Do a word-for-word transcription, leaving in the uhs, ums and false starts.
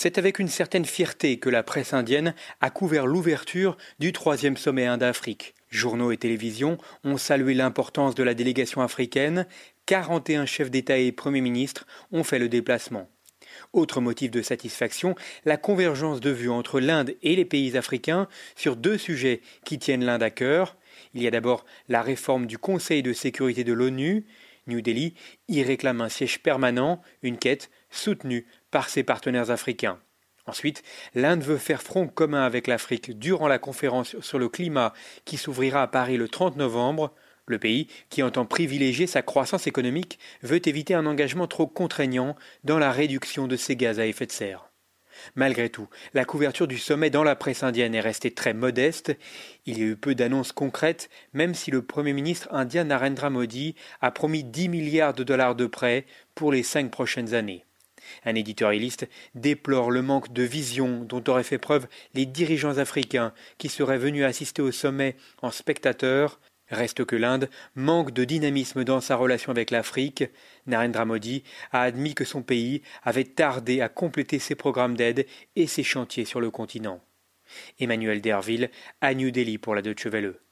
C'est avec une certaine fierté que la presse indienne a couvert l'ouverture du troisième sommet Inde-Afrique. Journaux et télévisions ont salué l'importance de la délégation africaine. quarante et un chefs d'État et premiers ministres ont fait le déplacement. Autre motif de satisfaction, la convergence de vues entre l'Inde et les pays africains sur deux sujets qui tiennent l'Inde à cœur. Il y a d'abord la réforme du Conseil de sécurité de l'ONU. New Delhi y réclame un siège permanent, une quête soutenue par ses partenaires africains. Ensuite, l'Inde veut faire front commun avec l'Afrique durant la conférence sur le climat qui s'ouvrira à Paris le trente novembre. Le pays, qui entend privilégier sa croissance économique, veut éviter un engagement trop contraignant dans la réduction de ses gaz à effet de serre. Malgré tout, la couverture du sommet dans la presse indienne est restée très modeste. Il y a eu peu d'annonces concrètes, même si le Premier ministre indien Narendra Modi a promis dix milliards de dollars de prêts pour les cinq prochaines années. Un éditorialiste déplore le manque de vision dont auraient fait preuve les dirigeants africains qui seraient venus assister au sommet en spectateurs. Reste que l'Inde manque de dynamisme dans sa relation avec l'Afrique. Narendra Modi a admis que son pays avait tardé à compléter ses programmes d'aide et ses chantiers sur le continent. Emmanuel Derville à New Delhi pour la Deutsche Welle.